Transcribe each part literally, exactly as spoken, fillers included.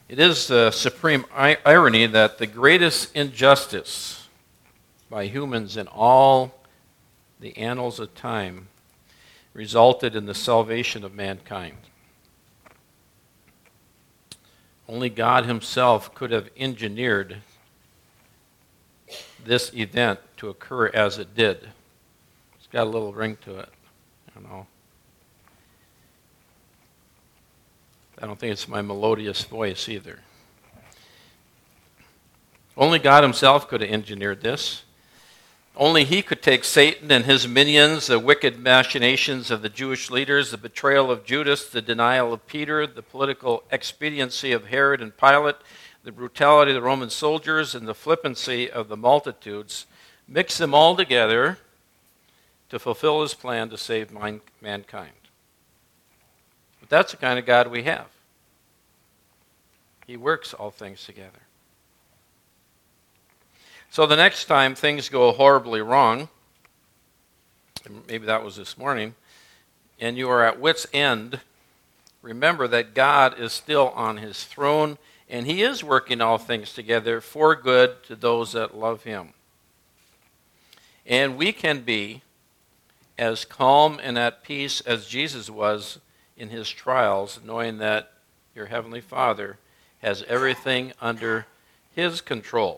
It is the supreme irony that the greatest injustice by humans in all the annals of time resulted in the salvation of mankind. Only God himself could have engineered this event to occur as it did. It's got a little ring to it, you know. I don't think it's my melodious voice either. Only God himself could have engineered this. Only he could take Satan and his minions, the wicked machinations of the Jewish leaders, the betrayal of Judas, the denial of Peter, the political expediency of Herod and Pilate, the brutality of the Roman soldiers, and the flippancy of the multitudes, mix them all together to fulfill his plan to save mankind. But that's the kind of God we have. He works all things together. So the next time things go horribly wrong, maybe that was this morning, and you are at wit's end, remember that God is still on his throne, and he is working all things together for good to those that love him. And we can be as calm and at peace as Jesus was in his trials, knowing that your heavenly Father has everything under his control.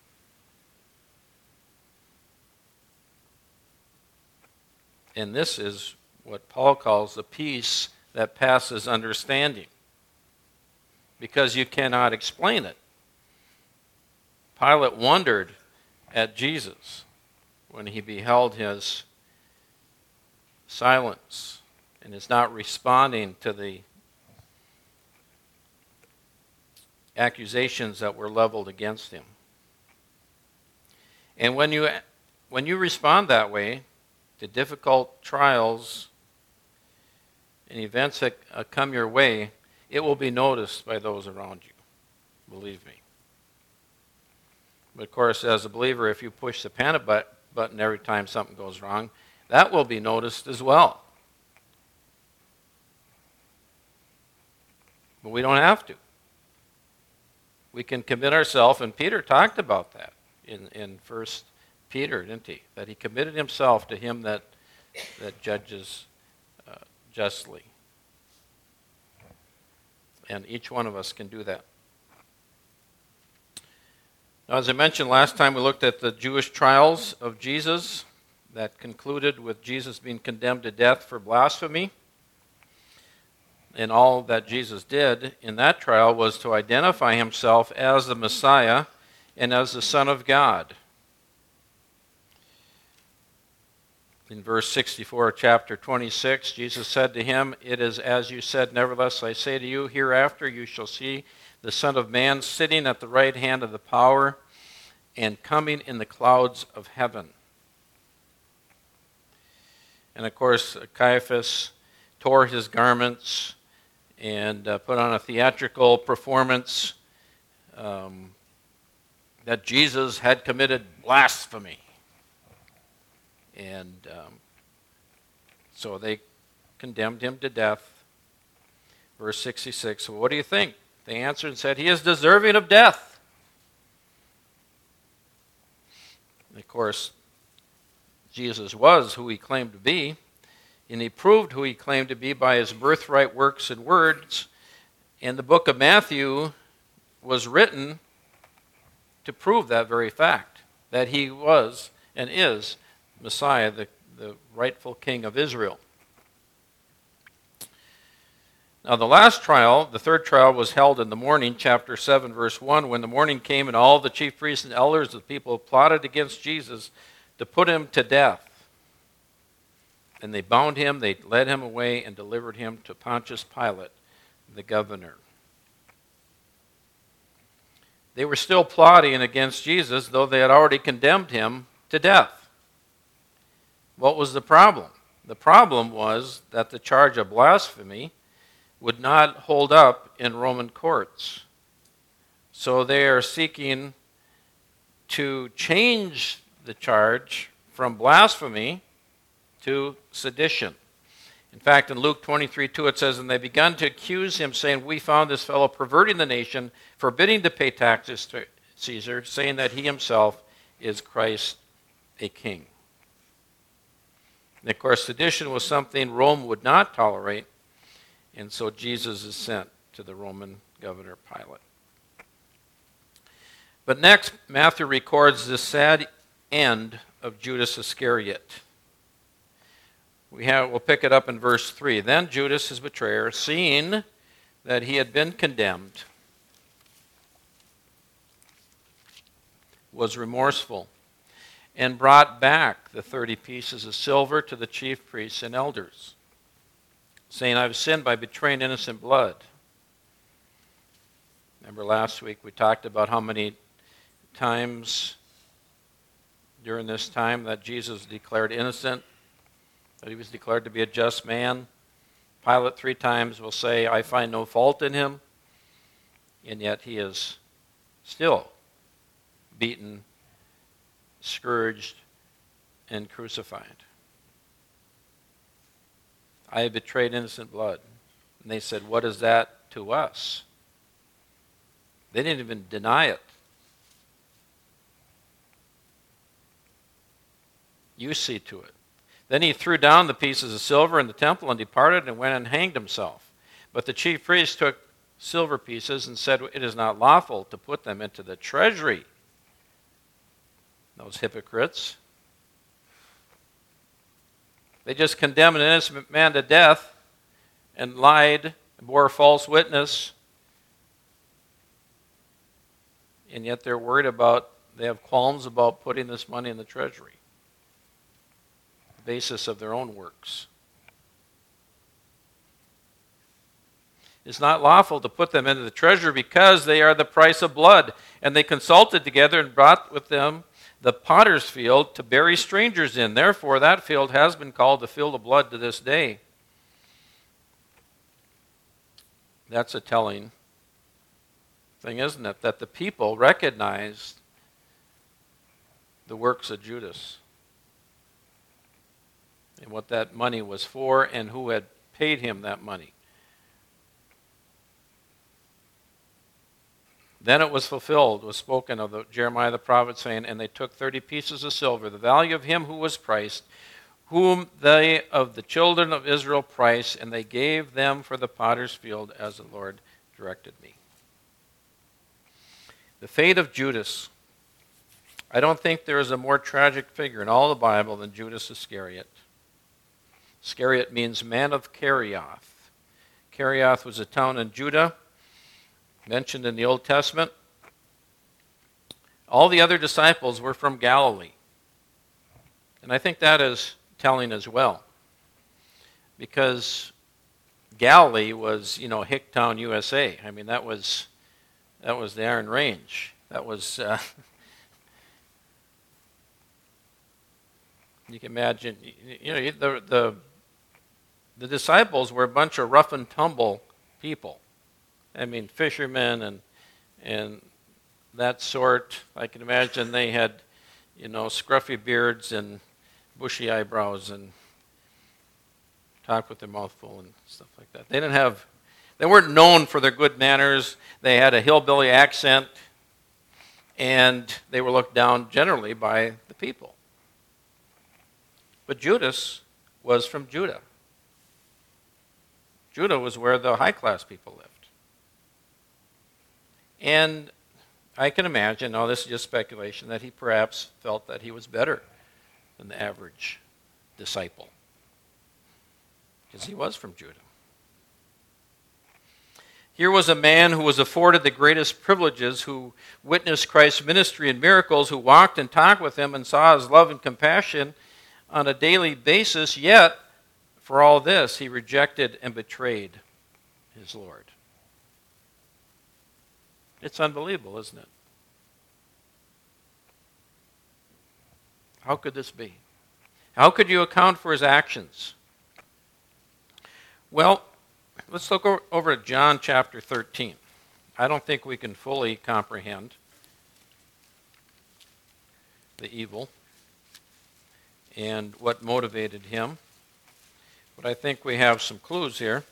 And this is what Paul calls the peace that passes understanding, because you cannot explain it. Pilate wondered at Jesus when he beheld his silence and is not responding to the accusations that were leveled against him. And when you when you respond that way to difficult trials and events that uh, come your way, it will be noticed by those around you. Believe me. But of course, as a believer, if you push the panic button every time something goes wrong, that will be noticed as well. But we don't have to. We can commit ourselves, and Peter talked about that in, in First Peter, didn't he? That he committed himself to him that, that judges uh, justly. And each one of us can do that. Now, as I mentioned last time, we looked at the Jewish trials of Jesus that concluded with Jesus being condemned to death for blasphemy. And all that Jesus did in that trial was to identify himself as the Messiah and as the Son of God. In verse sixty-four of chapter twenty-six, Jesus said to him, "It is as you said, nevertheless I say to you, hereafter you shall see the Son of Man sitting at the right hand of the power and coming in the clouds of heaven." And of course, Caiaphas tore his garments and uh, put on a theatrical performance um, that Jesus had committed blasphemy. And um, so they condemned him to death. Verse sixty-six, well, what do you think? They answered and said, he is deserving of death. And of course, Jesus was who he claimed to be, and he proved who he claimed to be by his birthright works and words. And the book of Matthew was written to prove that very fact, that he was and is Messiah, the, the rightful king of Israel. Now the last trial, the third trial, was held in the morning, chapter seven, verse one. When the morning came and all the chief priests and elders of the people plotted against Jesus to put him to death. And they bound him, they led him away and delivered him to Pontius Pilate, the governor. They were still plotting against Jesus, though they had already condemned him to death. What was the problem? The problem was that the charge of blasphemy would not hold up in Roman courts. So they are seeking to change the charge from blasphemy to sedition. In fact, in Luke twenty-three two, it says, "And they began to accuse him, saying, 'We found this fellow perverting the nation, forbidding to pay taxes to Caesar, saying that he himself is Christ, a king.'" And of course, sedition was something Rome would not tolerate, and so Jesus is sent to the Roman governor Pilate. But next, Matthew records the sad end of Judas Iscariot. We have, we'll pick it up in verse three. "Then Judas, his betrayer, seeing that he had been condemned, was remorseful, and brought back the thirty pieces of silver to the chief priests and elders, saying, 'I have sinned by betraying innocent blood.'" Remember last week we talked about how many times during this time that Jesus was declared innocent, that he was declared to be a just man. Pilate three times will say, "I find no fault in him," and yet he is still beaten, scourged, and crucified. "I have betrayed innocent blood." And they said, "What is that to us?" They didn't even deny it. You see to it. Then he threw down the pieces of silver in the temple and departed and went and hanged himself. But the chief priests took silver pieces and said, "It is not lawful to put them into the treasury." Those hypocrites. They just condemned an innocent man to death and lied and bore false witness. And yet they're worried about, they have qualms about putting this money in the treasury. The basis of their own works. It's not lawful to put them into the treasury because they are the price of blood. And they consulted together and brought with them the potter's field to bury strangers in. Therefore, that field has been called the field of blood to this day. That's a telling thing, isn't it? That the people recognized the works of Judas and what that money was for and who had paid him that money. Then it was fulfilled, was spoken of the, Jeremiah the prophet, saying, "And they took thirty pieces of silver, the value of him who was priced, whom they of the children of Israel priced, and they gave them for the potter's field as the Lord directed me." The fate of Judas. I don't think there is a more tragic figure in all the Bible than Judas Iscariot. Iscariot means man of Kerioth. Kerioth was a town in Judah, mentioned in the Old Testament. All the other disciples were from Galilee. And I think that is telling as well. Because Galilee was, you know, Hicktown, U S A. I mean, that was that was the Iron Range. That was, uh, you can imagine, you know, the, the, the disciples were a bunch of rough and tumble people. I mean, fishermen and and that sort. I can imagine they had, you know, scruffy beards and bushy eyebrows and talked with their mouth full and stuff like that. They didn't have, they weren't known for their good manners. They had a hillbilly accent, and they were looked down generally by the people. But Judas was from Judah. Judah was where the high-class people lived. And I can imagine, now this is just speculation, that he perhaps felt that he was better than the average disciple. Because he was from Judah. Here was a man who was afforded the greatest privileges, who witnessed Christ's ministry and miracles, who walked and talked with him and saw his love and compassion on a daily basis, yet, for all this, he rejected and betrayed his Lord. It's unbelievable, isn't it? How could this be? How could you account for his actions? Well, let's look over at John chapter thirteen. I don't think we can fully comprehend the evil and what motivated him. but I think we have some clues here.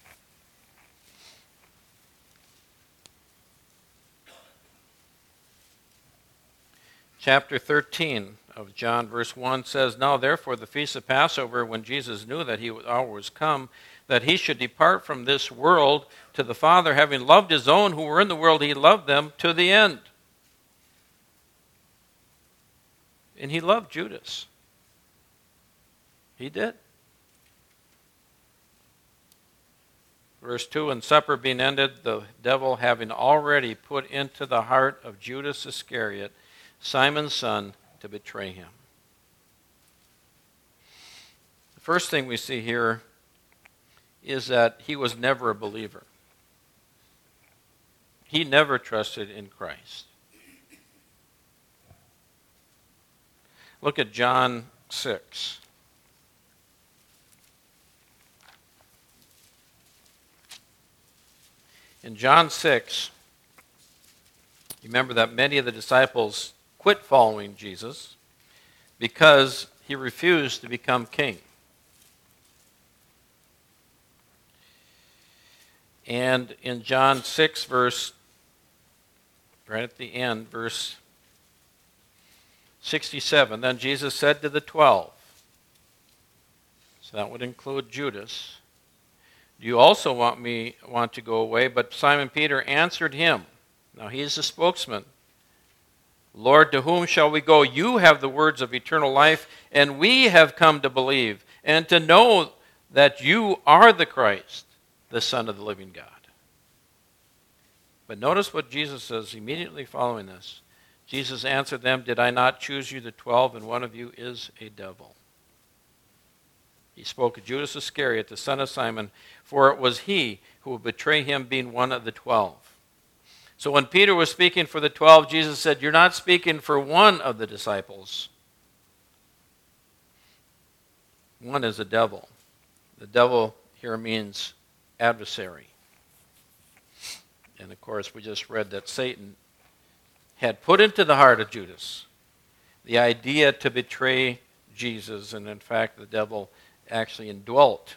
Chapter thirteen of John, verse one says, Now therefore the feast of Passover, when Jesus knew that his hour was come, that he should depart from this world to the Father, having loved his own who were in the world, he loved them to the end. And he loved Judas. He did. Verse two, And supper being ended, the devil having already put into the heart of Judas Iscariot, Simon's son, to betray him. The first thing we see here is that he was never a believer. He never trusted in Christ. Look at John six. In John six, you remember that many of the disciples quit following Jesus because he refused to become king. And in John six, verse, right at the end, verse sixty-seven, then Jesus said to the twelve, so that would include Judas, Do you also want me want to go away? But Simon Peter answered him, now he is the spokesman, Lord, to whom shall we go? You have the words of eternal life, and we have come to believe and to know that you are the Christ, the Son of the living God. But notice what Jesus says immediately following this. Jesus answered them, Did I not choose you the twelve, and one of you is a devil? He spoke of Judas Iscariot, the son of Simon, for it was he who would betray him, being one of the twelve. So when Peter was speaking for the twelve, Jesus said, You're not speaking for one of the disciples. One is a devil. The devil here means adversary. And of course, we just read that Satan had put into the heart of Judas the idea to betray Jesus. And in fact, the devil actually indwelt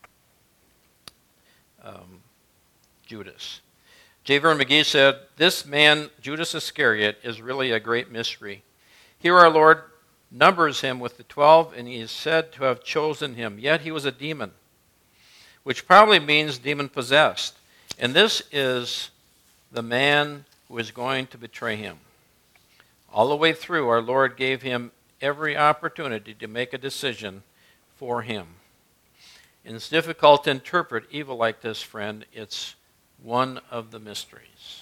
um, Judas. J. Vernon McGee said, This man, Judas Iscariot, is really a great mystery. Here our Lord numbers him with the twelve, and he is said to have chosen him. Yet he was a demon, which probably means demon-possessed. And this is the man who is going to betray him. All the way through, our Lord gave him every opportunity to make a decision for him. And it's difficult to interpret evil like this, friend. It's one of the mysteries.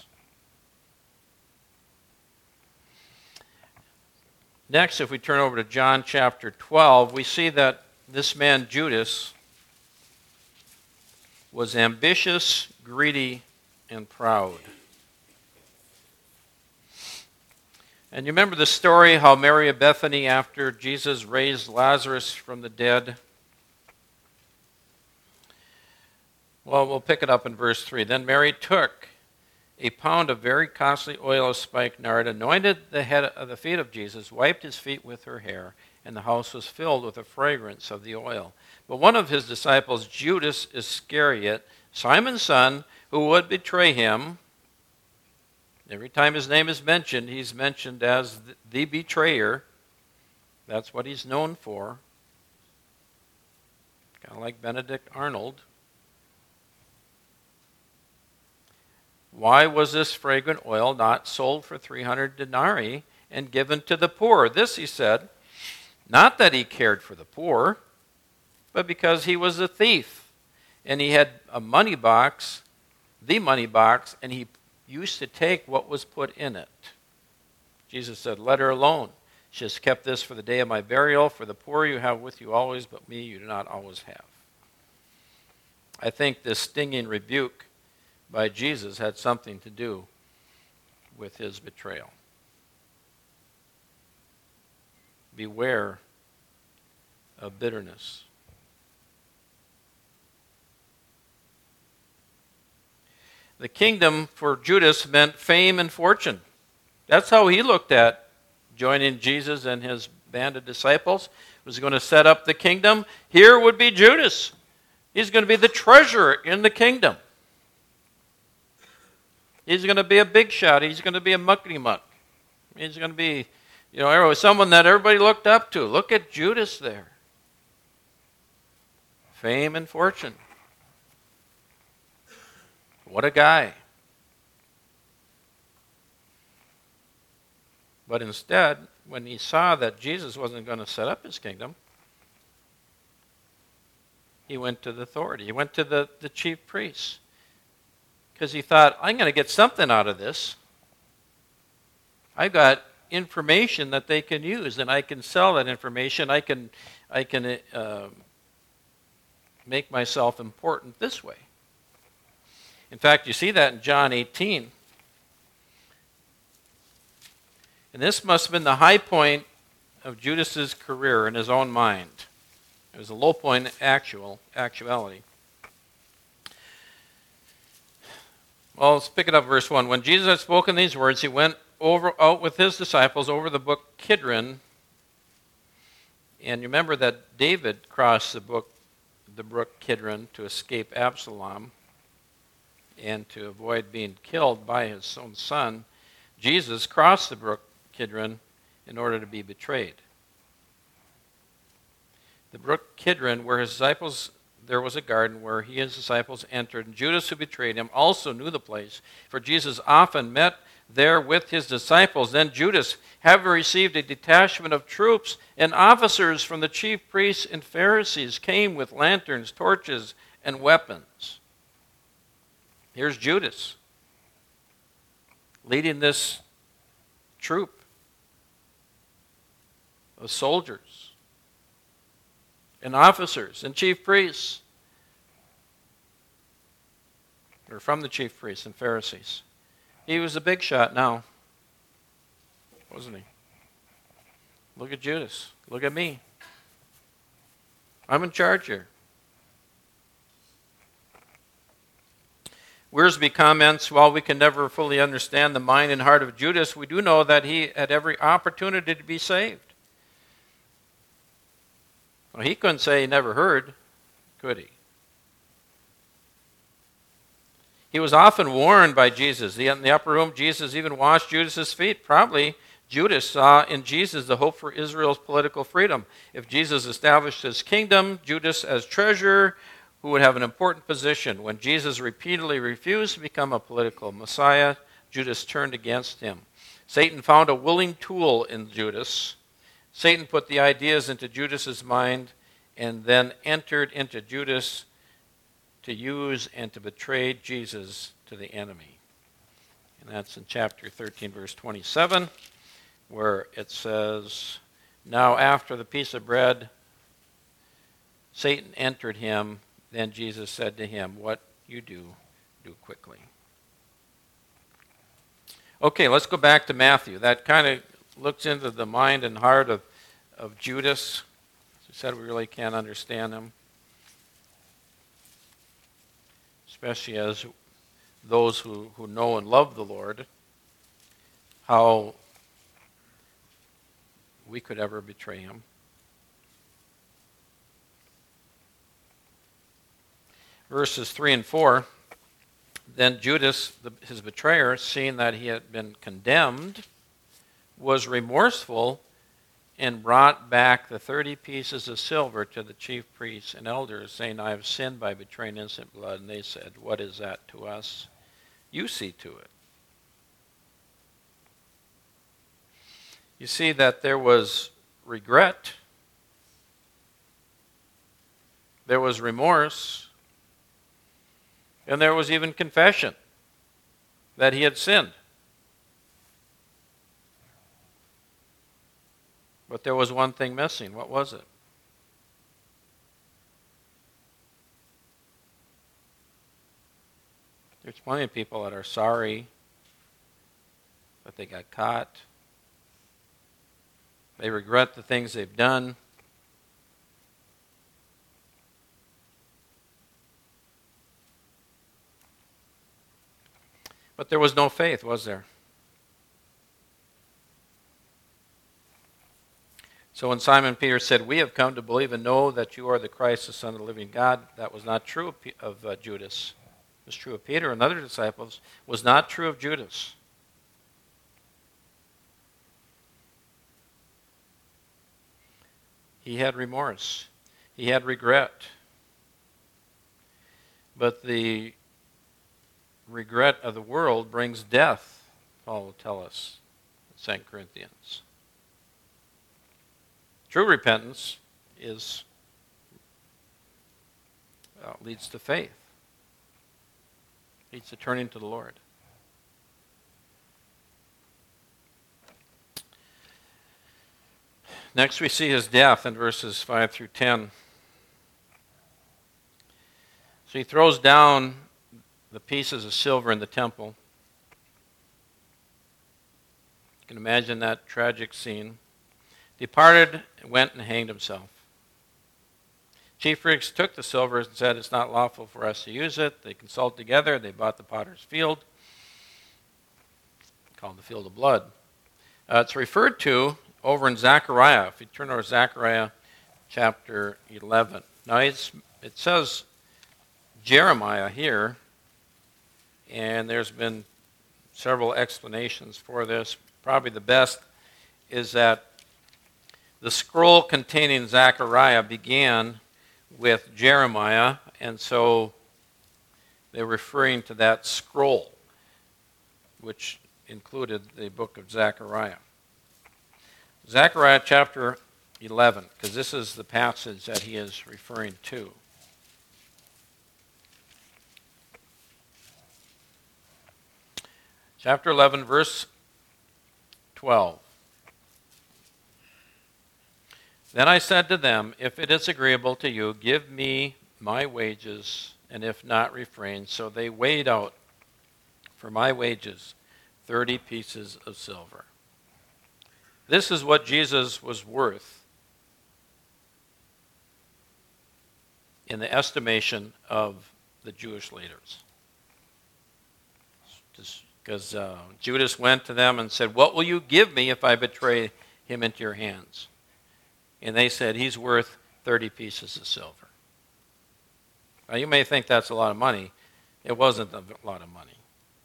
Next, if we turn over to John chapter twelve, we see that this man Judas was ambitious, greedy, and proud. And you remember the story how Mary of Bethany, after Jesus raised Lazarus from the dead, well, we'll pick it up in verse three. Then Mary took a pound of very costly oil of spikenard, anointed the head of the feet of Jesus, wiped his feet with her hair, and the house was filled with the fragrance of the oil. But one of his disciples, Judas Iscariot, Simon's son, who would betray him, every time his name is mentioned, he's mentioned as the betrayer. That's what he's known for. Kind of like Benedict Arnold. Why was this fragrant oil not sold for three hundred denarii and given to the poor? This, he said, not that he cared for the poor, but because he was a thief. And he had a money box, the money box, and he used to take what was put in it. Jesus said, Let her alone. She has kept this for the day of my burial. For the poor you have with you always, but me you do not always have. I think this stinging rebuke by Jesus had something to do with his betrayal. Beware of bitterness. The kingdom for Judas meant fame and fortune. That's how he looked at joining Jesus and his band of disciples. was going to set up the kingdom, here would be Judas. He's going to be the treasurer in the kingdom. He's going to be a big shot. He's going to be a muckety-muck. He's going to be, you know, someone that everybody looked up to. Look at Judas there. Fame and fortune. What a guy. But instead, when he saw that Jesus wasn't going to set up his kingdom, he went to the authority. He went to the, the chief priests. Because he thought, I'm going to get something out of this. I've got information that they can use, and I can sell that information. I can, I can uh, make myself important this way. In fact, you see that in John eighteen. And this must have been the high point of Judas's career in his own mind. It was a low point in actual, actuality. Well, let's pick it up verse one. When Jesus had spoken these words, he went over out with his disciples over the brook Kidron. And you remember that David crossed the brook, the brook Kidron to escape Absalom and to avoid being killed by his own son. Jesus crossed the brook Kidron in order to be betrayed. The brook Kidron, where his disciples, there was a garden where he and his disciples entered, and Judas, who betrayed him, also knew the place, for Jesus often met there with his disciples. Then Judas, having received a detachment of troops and officers from the chief priests and Pharisees, came with lanterns, torches, and weapons. Here's Judas leading this troop of soldiers and officers and chief priests, or from the chief priests and Pharisees. He was a big shot now, wasn't he? Look at Judas. Look at me. I'm in charge here. Wiersbe comments, while we can never fully understand the mind and heart of Judas, we do know that he had every opportunity to be saved. Well, he couldn't say he never heard, could he? He was often warned by Jesus. In the upper room, Jesus even washed Judas's feet. Probably Judas saw in Jesus the hope for Israel's political freedom. If Jesus established his kingdom, Judas as treasurer, who would have an important position. When Jesus repeatedly refused to become a political Messiah, Judas turned against him. Satan found a willing tool in Judas. Satan put the ideas into Judas's mind and then entered into Judas to use and to betray Jesus to the enemy. And that's in chapter thirteen, verse twenty-seven, where it says, now after the piece of bread, Satan entered him. Then Jesus said to him, what you do, do quickly. Okay, let's go back to Matthew. That kind of looks into the mind and heart of, of Judas. As I said, we really can't understand him, especially as those who, who know and love the Lord, how we could ever betray him. Verses three and four, then Judas, the, his betrayer, seeing that he had been condemned, was remorseful and brought back the thirty pieces of silver to the chief priests and elders, saying, I have sinned by betraying innocent blood. And they said, what is that to us? You see to it. You see that there was regret. There was remorse. And there was even confession that he had sinned. But there was one thing missing. What was it? There's plenty of people that are sorry that they got caught. They regret the things they've done. But there was no faith, was there? So when Simon Peter said, "We have come to believe and know that you are the Christ, the Son of the living God," that was not true of, P- of uh, Judas. It was true of Peter and other disciples. It was not true of Judas. He had remorse. He had regret. But the regret of the world brings death, Paul will tell us in Second Corinthians. True repentance is uh, leads to faith. Leads to turning to the Lord. Next we see his death in verses five through ten. So he throws down the pieces of silver in the temple. You can imagine that tragic scene. Departed, went and hanged himself. Chief priests took the silver and said, "It's not lawful for us to use it." They consulted together. They bought the potter's field, called the field of blood. Uh, it's referred to over in Zechariah. If you turn over to Zechariah chapter eleven. Now it's, it says Jeremiah here, and there's been several explanations for this. Probably the best is that the scroll containing Zechariah began with Jeremiah, and so they're referring to that scroll, which included the book of Zechariah. Zechariah chapter eleven, because this is the passage that he is referring to. Chapter eleven, verse twelve. Then I said to them, "If it is agreeable to you, give me my wages, and if not, refrain." So they weighed out for my wages thirty pieces of silver. This is what Jesus was worth in the estimation of the Jewish leaders. Because uh, Judas went to them and said, "What will you give me if I betray him into your hands?" And they said, "He's worth thirty pieces of silver." Now you may think that's a lot of money. It wasn't a lot of money.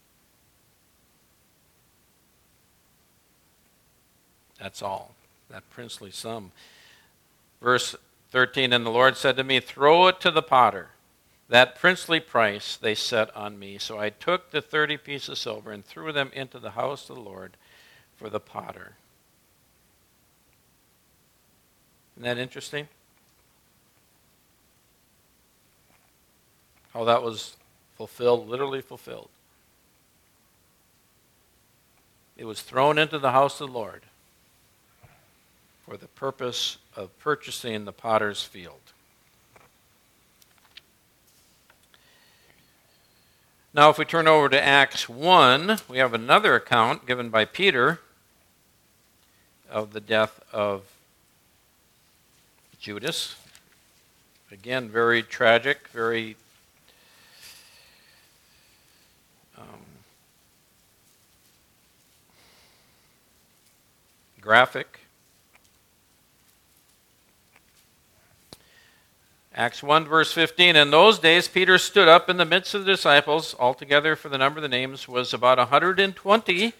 That's all. That princely sum. Verse thirteen, "And the Lord said to me, throw it to the potter. That princely price they set on me. So I took the thirty pieces of silver and threw them into the house of the Lord for the potter." Isn't that interesting? How that was fulfilled, literally fulfilled. It was thrown into the house of the Lord for the purpose of purchasing the potter's field. Now, if we turn over to Acts one, we have another account given by Peter of the death of Judas. Again, very tragic, very um, graphic. Acts one, verse fifteen, "In those days Peter stood up in the midst of the disciples. Altogether, for the number of the names was about one hundred twenty.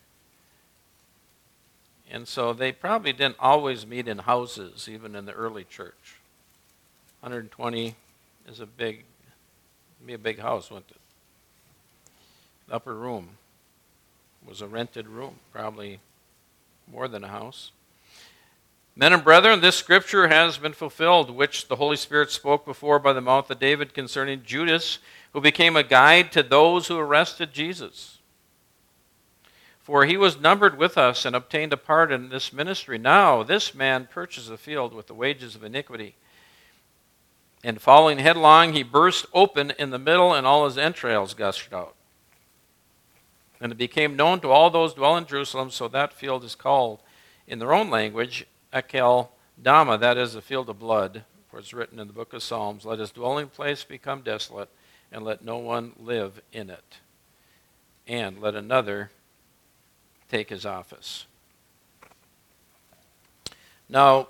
And so they probably didn't always meet in houses, even in the early church. one hundred twenty is a big, be a big house, wouldn't it? The upper room was a rented room, probably more than a house. "Men and brethren, this scripture has been fulfilled, which the Holy Spirit spoke before by the mouth of David concerning Judas, who became a guide to those who arrested Jesus. For he was numbered with us and obtained a part in this ministry. Now this man purchased a field with the wages of iniquity. And falling headlong, he burst open in the middle, and all his entrails gushed out. And it became known to all those dwelling in Jerusalem, so that field is called, in their own language, Akel Dama," that is, the field of blood, for it's written in the book of Psalms, "Let his dwelling place become desolate, and let no one live in it. And let another take his office." Now,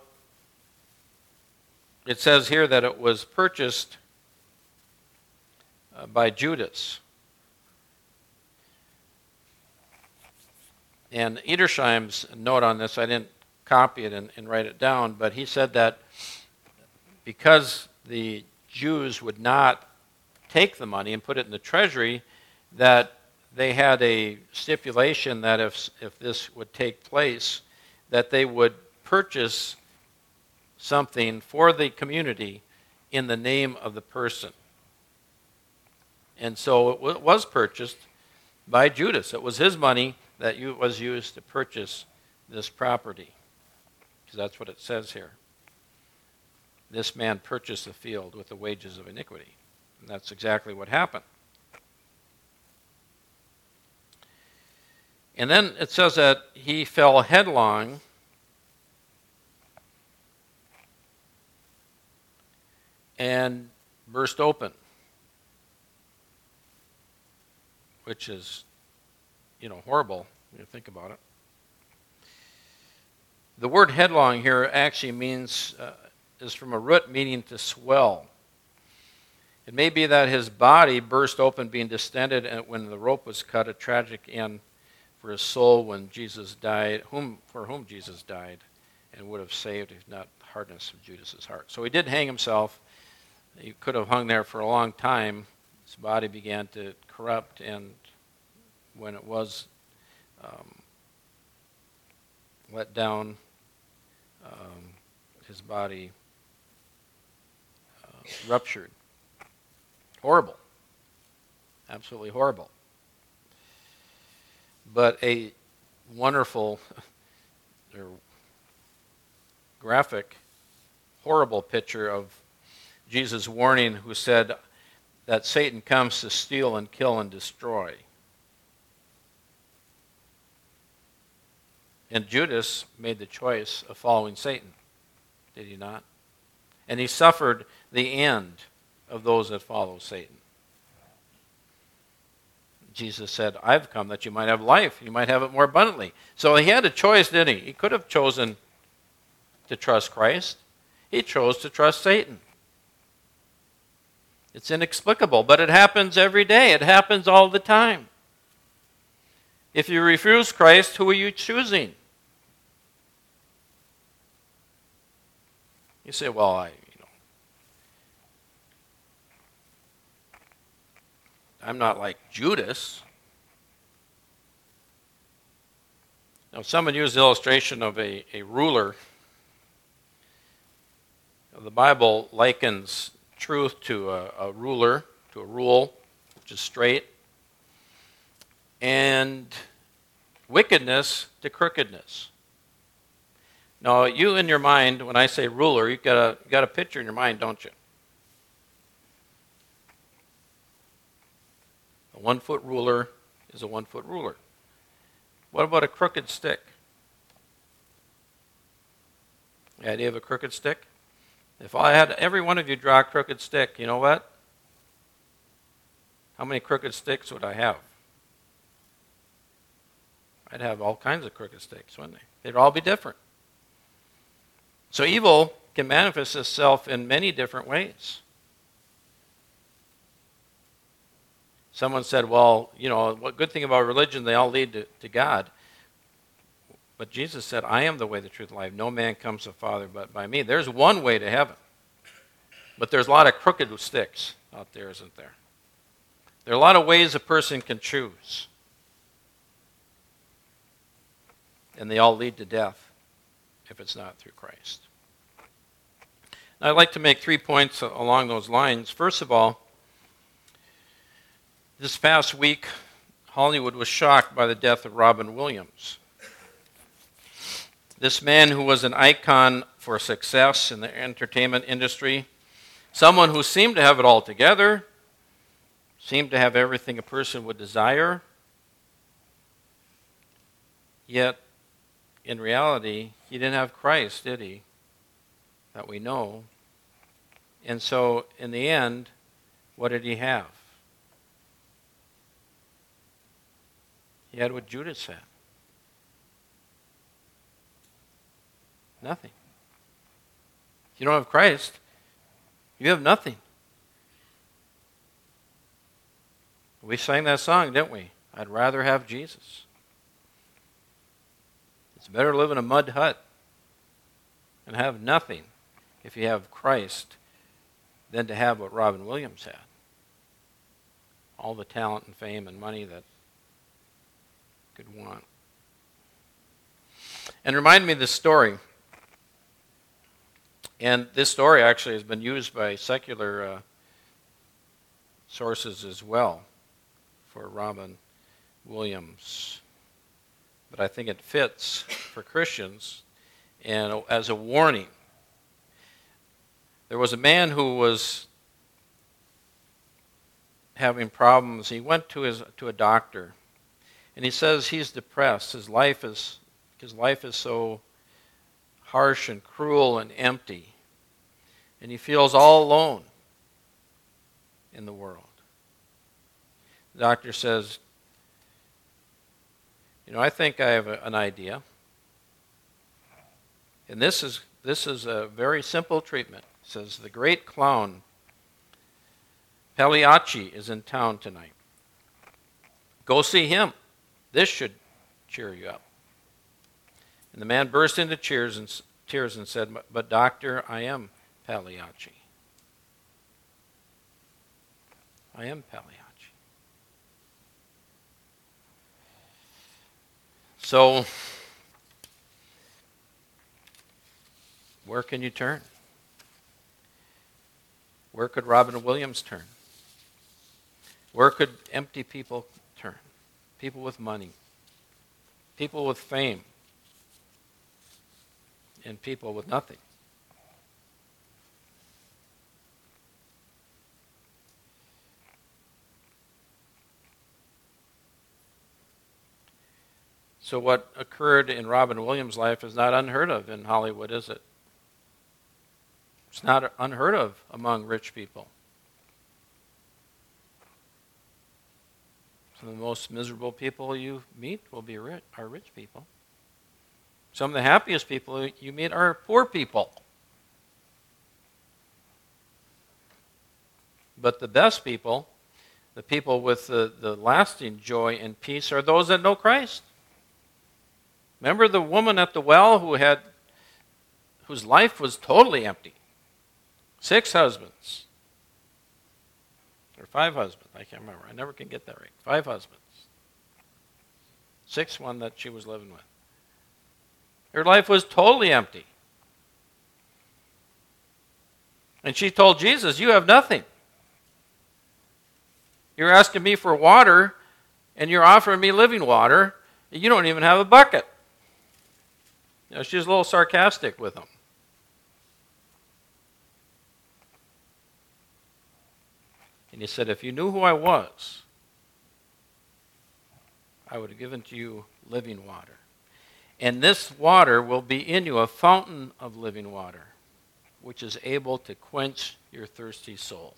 it says here that it was purchased uh, by Judas. And Edersheim's note on this, I didn't copy it and, and write it down, but he said that because the Jews would not take the money and put it in the treasury, that they had a stipulation that if if this would take place, that they would purchase something for the community in the name of the person. And so it w- was purchased by Judas. It was his money that u- was used to purchase this property. Because that's what it says here. This man purchased the field with the wages of iniquity. And that's exactly what happened. And then it says that he fell headlong and burst open, which is, you know, horrible when you think about it. The word headlong here actually means, uh, is from a root meaning to swell. It may be that his body burst open, being distended, and when the rope was cut, a tragic end for his soul when Jesus died, whom for whom Jesus died, and would have saved if not the hardness of Judas's heart. So he did hang himself. He could have hung there for a long time. His body began to corrupt, and when it was um, let down, um, his body uh, ruptured. Horrible. Absolutely horrible. But a wonderful, or graphic, horrible picture of Jesus' warning, who said that Satan comes to steal and kill and destroy. And Judas made the choice of following Satan, did he not? And he suffered the end of those that follow Satan. Jesus said, I've come that you might have life. You might have it more abundantly. So he had a choice, didn't he? He could have chosen to trust Christ. He chose to trust Satan. It's inexplicable, but it happens every day. It happens all the time. If you refuse Christ, who are you choosing? You say, well, I, you know, I'm not like Judas. Now, someone used the illustration of a, a ruler. The Bible likens truth to a, a ruler, to a rule, which is straight, and wickedness to crookedness. Now, you in your mind, when I say ruler, you've got a, you've got a picture in your mind, don't you? A one-foot ruler is a one-foot ruler. What about a crooked stick? The idea of a crooked stick? If I had every one of you draw a crooked stick, you know what? How many crooked sticks would I have? I'd have all kinds of crooked sticks, wouldn't they? They'd all be different. So evil can manifest itself in many different ways. Someone said, well, you know, what good thing about religion, they all lead to, to God. But Jesus said, I am the way, the truth, and life. No man comes to the Father but by me. There's one way to heaven. But there's a lot of crooked sticks out there, isn't there? There are a lot of ways a person can choose. And they all lead to death if it's not through Christ. Now, I'd like to make three points along those lines. First of all, this past week, Hollywood was shocked by the death of Robin Williams. This man who was an icon for success in the entertainment industry, someone who seemed to have it all together, seemed to have everything a person would desire, yet in reality, he didn't have Christ, did he? That we know. And so, in the end, what did he have? He had what Judas had. Nothing. If you don't have Christ, you have nothing. We sang that song, didn't we? I'd rather have Jesus. It's better to live in a mud hut and have nothing if you have Christ than to have what Robin Williams had. All the talent and fame and money that could want. And remind me of this story. And this story actually has been used by secular uh, sources as well for Robin Williams. But I think it fits for Christians and as a warning. There was a man who was having problems. He went to his to a doctor, and he says he's depressed. His life is his life is so harsh and cruel and empty, and he feels all alone in the world. The doctor says, "You know, I think I have a, an idea, and this is this is a very simple treatment." He says, "The great clown Pagliacci is in town tonight. Go see him. This should cheer you up." And the man burst into tears and, tears and said, "But doctor, I am Pagliacci. I am Pagliacci." So, where can you turn? Where could Robin Williams turn? Where could empty people turn? People with money, people with fame, and people with nothing. So what occurred in Robin Williams' life is not unheard of in Hollywood, is it? It's not unheard of among rich people. Some of the most miserable people you meet will be rich, are rich people. Some of the happiest people you meet are poor people. But the best people, the people with the, the lasting joy and peace, are those that know Christ. Remember the woman at the well who had, whose life was totally empty? Six husbands. Or five husbands. I can't remember. I never can get that right. Five husbands. Sixth one that she was living with. Her life was totally empty. And she told Jesus, "You have nothing. You're asking me for water, and you're offering me living water. You don't even have a bucket." You know, she was a little sarcastic with him. And he said, "If you knew who I was, I would have given to you living water. And this water will be in you, a fountain of living water, which is able to quench your thirsty soul."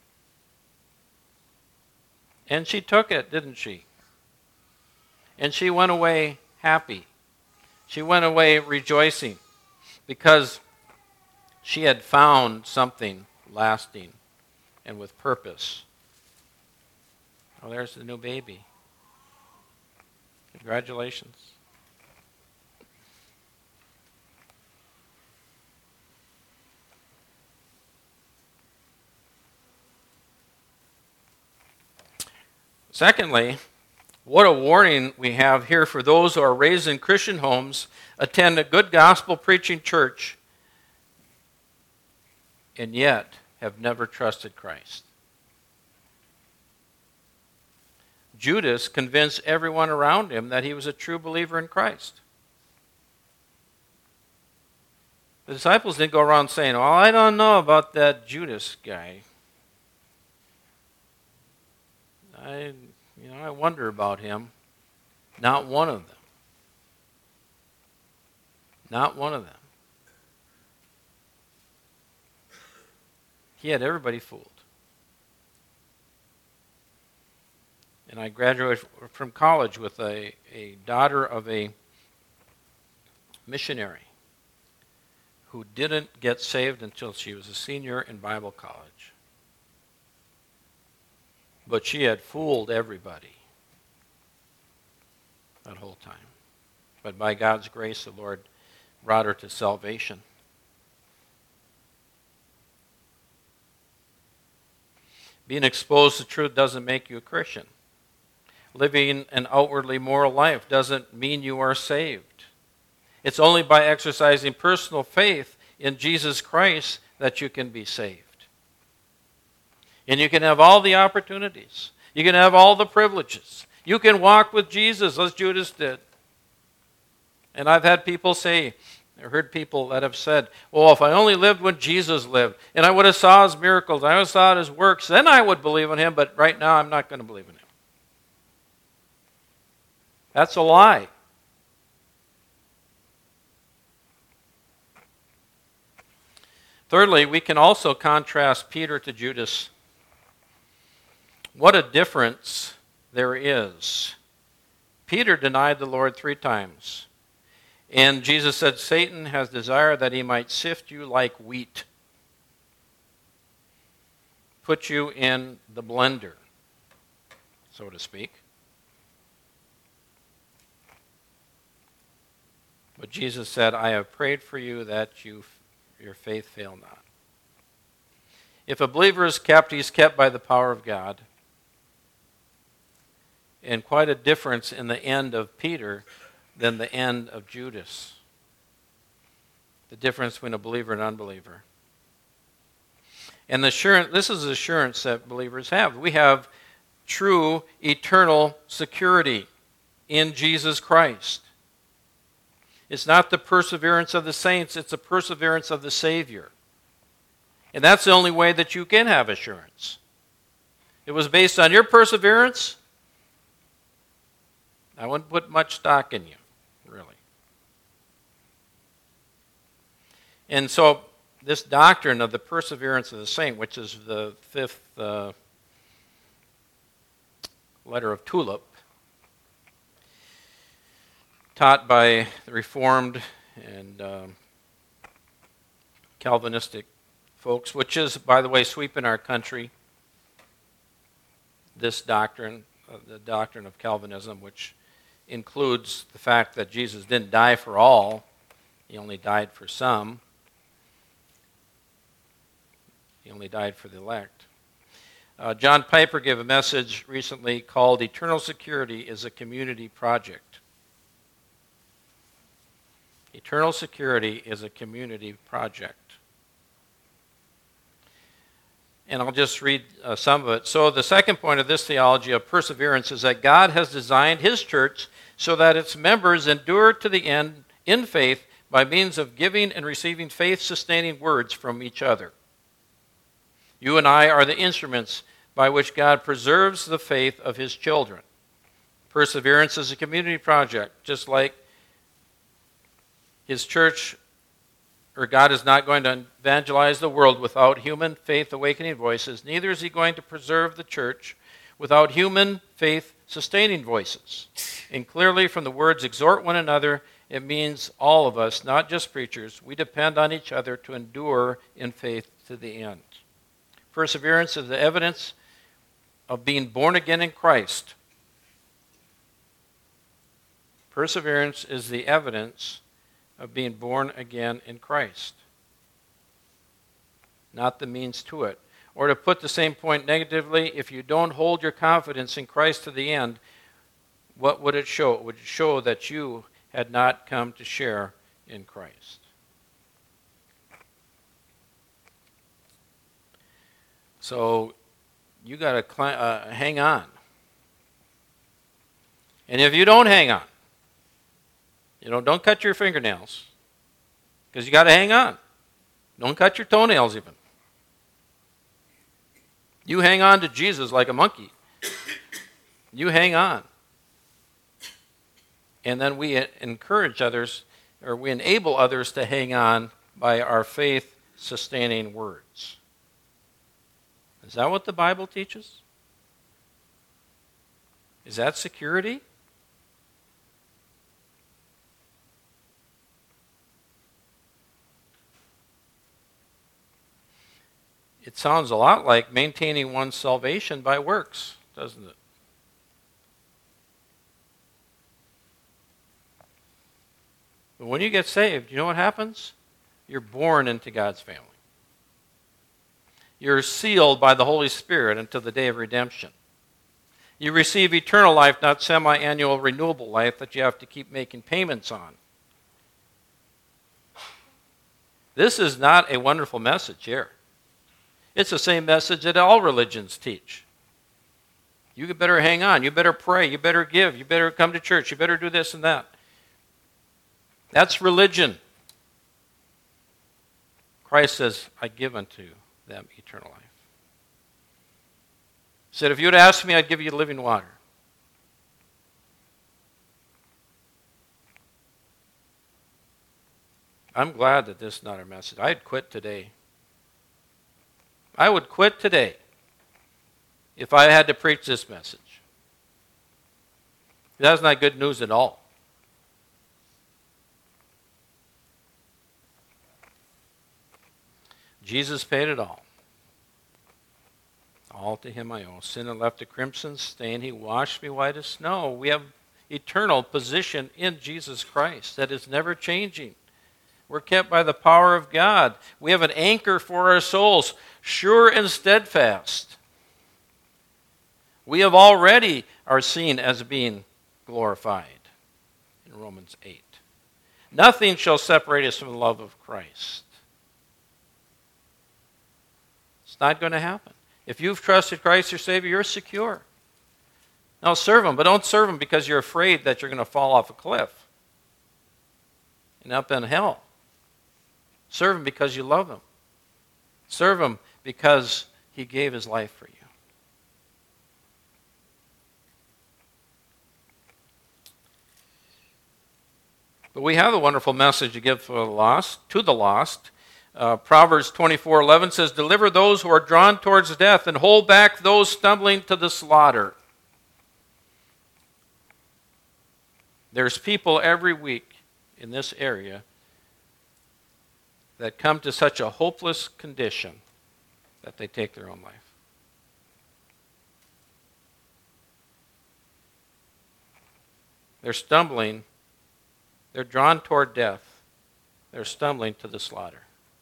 And she took it, didn't she? And she went away happy. She went away rejoicing because she had found something lasting and with purpose. Oh, there's the new baby. Congratulations. Secondly, what a warning we have here for those who are raised in Christian homes, attend a good gospel preaching church, and yet have never trusted Christ. Judas convinced everyone around him that he was a true believer in Christ. The disciples didn't go around saying, "Well, I don't know about that Judas guy. I, you know, I wonder about him." Not one of them. Not one of them. He had everybody fooled. And I graduated from college with a, a daughter of a missionary who didn't get saved until she was a senior in Bible college. But she had fooled everybody that whole time. But by God's grace, the Lord brought her to salvation. Being exposed to truth doesn't make you a Christian. Living an outwardly moral life doesn't mean you are saved. It's only by exercising personal faith in Jesus Christ that you can be saved. And you can have all the opportunities. You can have all the privileges. You can walk with Jesus as Judas did. And I've had people say, I've heard people that have said, well, if I only lived when Jesus lived, and I would have saw his miracles, I would have saw his works, then I would believe in him, but right now I'm not going to believe in him. That's a lie. Thirdly, we can also contrast Peter to Judas. What a difference there is. Peter denied the Lord three times. And Jesus said, Satan has desired that he might sift you like wheat. Put you in the blender, so to speak. But Jesus said, I have prayed for you that you, your faith fail not. If a believer is kept, he's kept by the power of God. And quite a difference in the end of Peter than the end of Judas. The difference between a believer and unbeliever. And the assurance, this is the assurance that believers have. We have true eternal security in Jesus Christ. It's not the perseverance of the saints, it's the perseverance of the Savior. And that's the only way that you can have assurance. It was based on your perseverance, I wouldn't put much stock in you, really. And so this doctrine of the perseverance of the saint, which is the fifth uh, letter of Tulip, taught by the Reformed and um, Calvinistic folks, which is, by the way, sweeping our country, this doctrine, uh, the doctrine of Calvinism, which includes the fact that Jesus didn't die for all, he only died for some. He only died for the elect. Uh, John Piper gave a message recently called Eternal Security is a Community Project. Eternal security is a community project. And I'll just read uh, some of it. So the second point of this theology of perseverance is that God has designed his church so that its members endure to the end in faith by means of giving and receiving faith-sustaining words from each other. You and I are the instruments by which God preserves the faith of his children. Perseverance is a community project, just like his church, or God is not going to evangelize the world without human faith awakening voices. Neither is he going to preserve the church without human faith sustaining voices. And clearly from the words exhort one another, it means all of us, not just preachers. We depend on each other to endure in faith to the end. Perseverance is the evidence of being born again in Christ. Perseverance is the evidence of being born again in Christ, not the means to it. Or to put the same point negatively, if you don't hold your confidence in Christ to the end, what would it show? It would show that you had not come to share in Christ. So you got to cl- uh, hang on. And if you don't hang on, you know, don't cut your fingernails, because you got to hang on. Don't cut your toenails even. You hang on to Jesus like a monkey. You hang on. And then we encourage others, or we enable others to hang on by our faith-sustaining words. Is that what the Bible teaches? Is that security? It sounds a lot like maintaining one's salvation by works, doesn't it? But when you get saved, you know what happens? You're born into God's family. You're sealed by the Holy Spirit until the day of redemption. You receive eternal life, not semi-annual renewable life that you have to keep making payments on. This is not a wonderful message here. It's the same message that all religions teach. You better hang on. You better pray. You better give. You better come to church. You better do this and that. That's religion. Christ says, I give unto them eternal life. He said, if you would ask me, I'd give you living water. I'm glad that this is not our message. I'd quit today. I would quit today if I had to preach this message. That's not good news at all. Jesus paid it all. All to him I owe. Sin had left a crimson stain. He washed me white as snow. We have eternal position in Jesus Christ that is never changing. We're kept by the power of God. We have an anchor for our souls, sure and steadfast. We have already are seen as being glorified in Romans eight. Nothing shall separate us from the love of Christ. It's not going to happen. If you've trusted Christ your Savior, you're secure. Now serve Him, but don't serve Him because you're afraid that you're going to fall off a cliff and up in hell. Serve Him because you love Him. Serve Him because He gave His life for you. But we have a wonderful message to give for the lost, to the lost. Uh, Proverbs twenty-four eleven says, deliver those who are drawn towards death and hold back those stumbling to the slaughter. There's people every week in this area that come to such a hopeless condition that they take their own life. They're stumbling. They're drawn toward death. They're stumbling to the slaughter.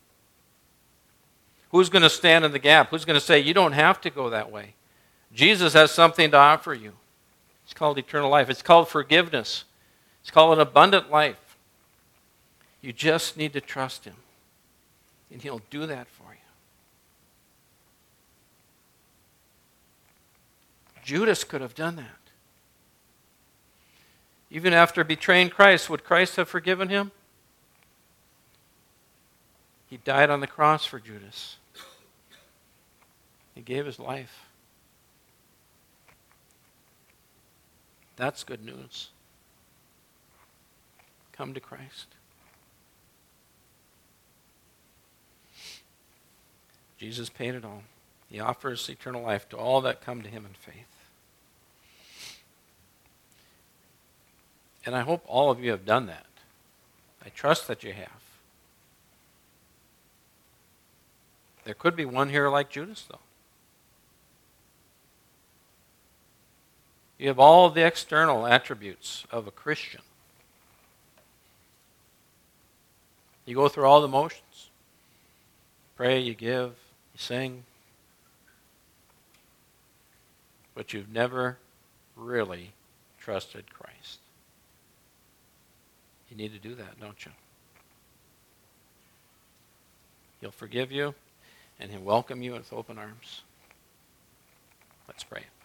Who's going to stand in the gap? Who's going to say, you don't have to go that way? Jesus has something to offer you. It's called eternal life. It's called forgiveness. It's called an abundant life. You just need to trust Him. And He'll do that for you. Judas could have done that. Even after betraying Christ, would Christ have forgiven him? He died on the cross for Judas. He gave his life. That's good news. Come to Christ. Jesus paid it all. He offers eternal life to all that come to Him in faith. And I hope all of you have done that. I trust that you have. There could be one here like Judas, though. You have all the external attributes of a Christian. You go through all the motions. Pray, you give, you sing. But you've never really trusted Christ. You need to do that, don't you? He'll forgive you, and He'll welcome you with open arms. Let's pray.